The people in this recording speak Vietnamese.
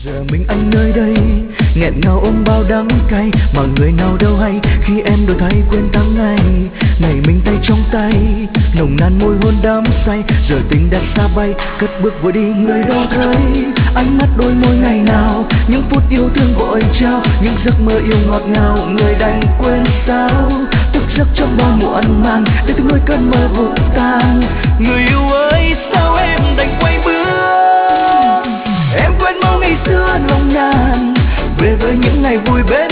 Giờ mình anh nơi đây nghẹn ngào ôm bao đắng cay, mà người nào đâu hay khi em đổi thay quên tháng ngày. Ngày mình tay trong tay nồng nàn môi hôn đắm say, giờ tình đã xa bay cất bước vội đi. Người đâu thấy ánh mắt đôi môi ngày nào, những phút yêu thương vội trao, những giấc mơ yêu ngọt ngào. Người đành quên sao thức giấc trong bao muộn màng để từng đôi cơn mơ vụt tan. Người yêu ơi sao em đành quay bước, em quên mau ngày xưa nồng nàn về với những ngày vui bên